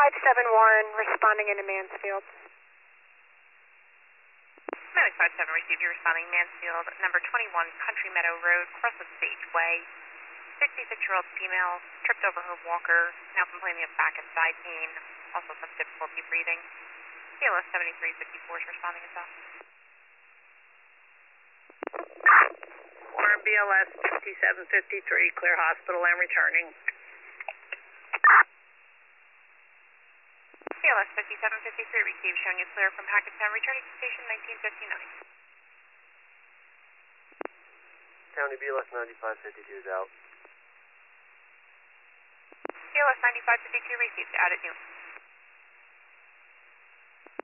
responding into Mansfield. Medic 57 received, you responding Mansfield, number 21 Country Meadow Road, Crossley Stageway. 66-year-old female tripped over her walker, now complaining of back and side pain, also some difficulty breathing. BLS 7354 is responding as well. Warren BLS 5753, clear hospital and returning. BLS 5753 received, showing you clear from Hackettstown, returning to station 1959. County BLS 9552 is out. BLS 9552 received, out at noon.